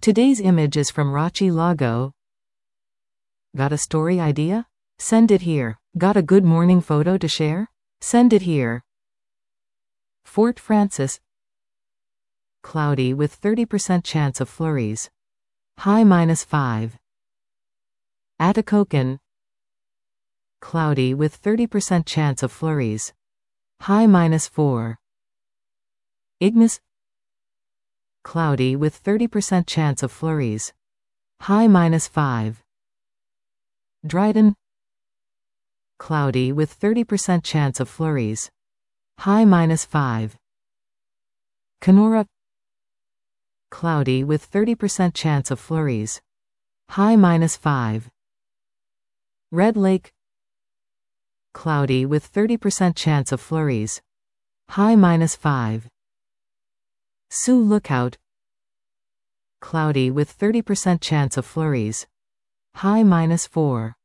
Today's image is from Rachi Lago. Got a story idea? Send it here. Got a good morning photo to share? Send it here. Fort Frances. Cloudy with 30% chance of flurries. High -5. Atikokan. Cloudy with 30% chance of flurries. High -4. Ignis. Cloudy with 30% chance of flurries. High -5. Dryden. Cloudy with 30% chance of flurries. High -5. Kenora. Cloudy with 30% chance of flurries. High -5. Red Lake. Cloudy with 30% chance of flurries. High -5. Sioux Lookout. Cloudy with 30% chance of flurries. High -4.